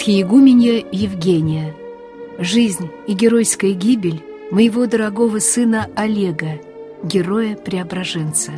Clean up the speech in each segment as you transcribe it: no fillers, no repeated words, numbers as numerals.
Архиегуменья Евгения. Жизнь и геройская гибель моего дорогого сына Олега, героя-преображенца.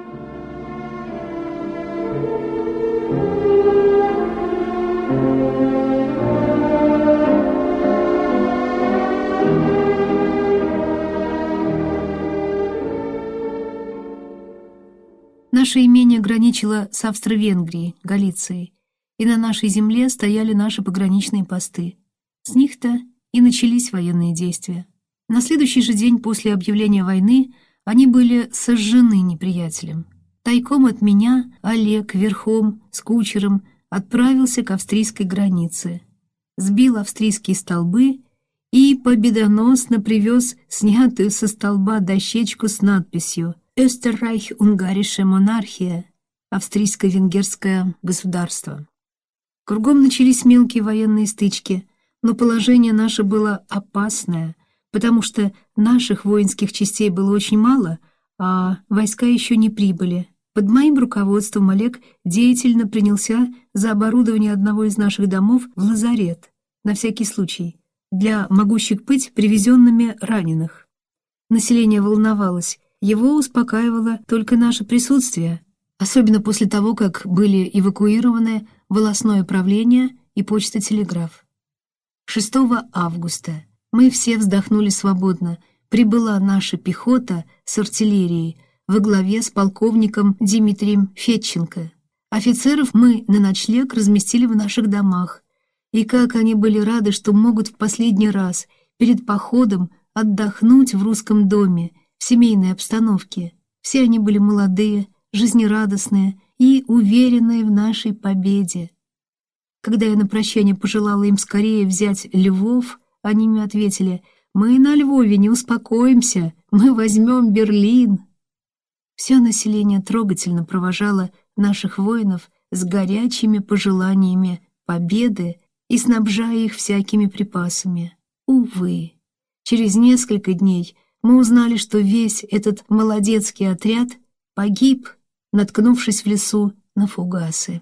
Наше имение граничило с Австро-Венгрией, Галицией, и на нашей земле стояли наши пограничные посты. С них-то и начались военные действия. На следующий же день после объявления войны они были сожжены неприятелем. Тайком от меня Олег верхом с кучером отправился к австрийской границе, сбил австрийские столбы и победоносно привез снятую со столба дощечку с надписью «Österreich-Ungarische Monarchia» — «Австрийско-венгерское государство». Кругом начались мелкие военные стычки, но положение наше было опасное, потому что наших воинских частей было очень мало, а войска еще не прибыли. Под моим руководством Олег деятельно принялся за оборудование одного из наших домов в лазарет, на всякий случай, для могущих быть привезенными раненых. Население волновалось, его успокаивало только наше присутствие, особенно после того, как были эвакуированы волостное правление и почта-телеграф. 6 августа мы все вздохнули свободно. Прибыла наша пехота с артиллерией во главе с полковником Дмитрием Федченко. Офицеров мы на ночлег разместили в наших домах. И как они были рады, что могут в последний раз перед походом отдохнуть в русском доме, в семейной обстановке. Все они были молодые, жизнерадостные и уверенные в нашей победе. Когда я на прощание пожелала им скорее взять Львов, они мне ответили: «Мы на Львове не успокоимся, мы возьмем Берлин». Все население трогательно провожало наших воинов с горячими пожеланиями победы и снабжая их всякими припасами. Увы, через несколько дней мы узнали, что весь этот молодецкий отряд погиб, наткнувшись в лесу на фугасы.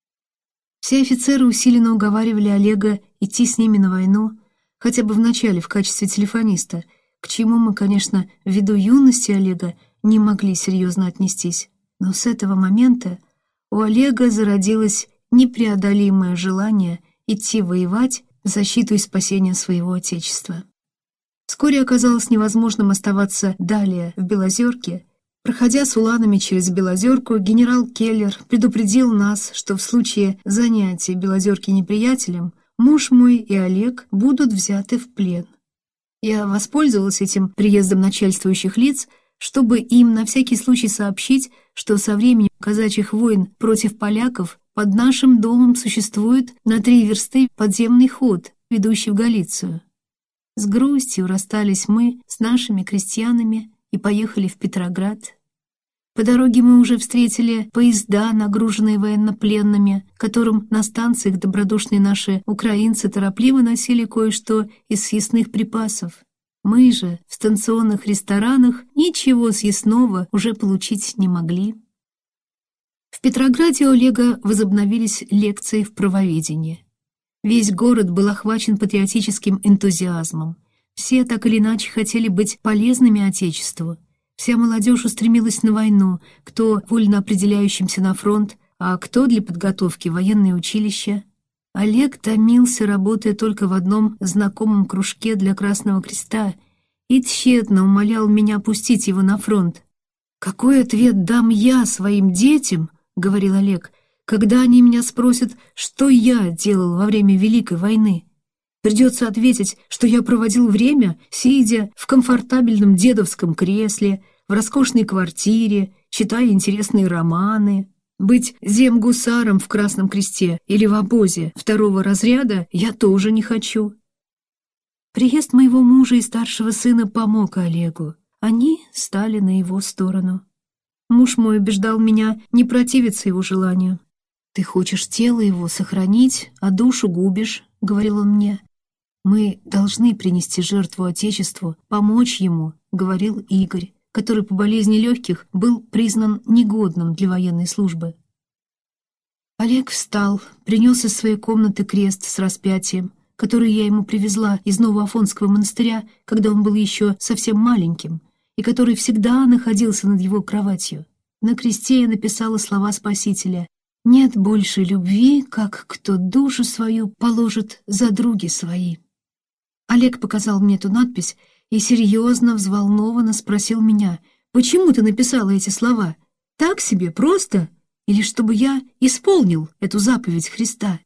Все офицеры усиленно уговаривали Олега идти с ними на войну, хотя бы вначале в качестве телефониста, к чему мы, конечно, ввиду юности Олега не могли серьезно отнестись. Но с этого момента у Олега зародилось непреодолимое желание идти воевать в защиту и спасение своего отечества. Вскоре оказалось невозможным оставаться далее в Белозерке. Проходя с уланами через Белозерку, генерал Келлер предупредил нас, что в случае занятия Белозерки неприятелем муж мой и Олег будут взяты в плен. Я воспользовалась этим приездом начальствующих лиц, чтобы им на всякий случай сообщить, что со временем казачьих войн против поляков под нашим домом существует на 3 версты подземный ход, ведущий в Галицию. С грустью расстались мы с нашими крестьянами и поехали в Петроград. По дороге мы уже встретили поезда, нагруженные военнопленными, которым на станциях добродушные наши украинцы торопливо носили кое-что из съестных припасов. Мы же в станционных ресторанах ничего съестного уже получить не могли. В Петрограде у Олега возобновились лекции в правоведении. Весь город был охвачен патриотическим энтузиазмом. Все так или иначе хотели быть полезными Отечеству. Вся молодежь устремилась на войну, кто вольно определяющимся на фронт, а кто для подготовки в военные училища. Олег томился, работая только в одном знакомом кружке для Красного Креста, и тщетно умолял меня пустить его на фронт. «Какой ответ дам я своим детям, — говорил Олег, — когда они меня спросят, что я делал во время Великой войны? Придется ответить, что я проводил время, сидя в комфортабельном дедовском кресле, в роскошной квартире, читая интересные романы. Быть земгусаром в Красном Кресте или в обозе 2-го разряда я тоже не хочу». Приезд моего мужа и старшего сына помог Олегу. Они стали на его сторону. Муж мой убеждал меня не противиться его желанию. «Ты хочешь тело его сохранить, а душу губишь», — говорил он мне. «Мы должны принести жертву Отечеству, помочь ему», — говорил Игорь, который по болезни легких был признан негодным для военной службы. Олег встал, принес из своей комнаты крест с распятием, который я ему привезла из Новоафонского монастыря, когда он был еще совсем маленьким, и который всегда находился над его кроватью. На кресте я написала слова Спасителя: «Нет больше любви, как кто душу свою положит за други свои». Олег показал мне эту надпись и серьезно, взволнованно спросил меня: «Почему ты написала эти слова? Так себе, просто? Или чтобы я исполнил эту заповедь Христа?»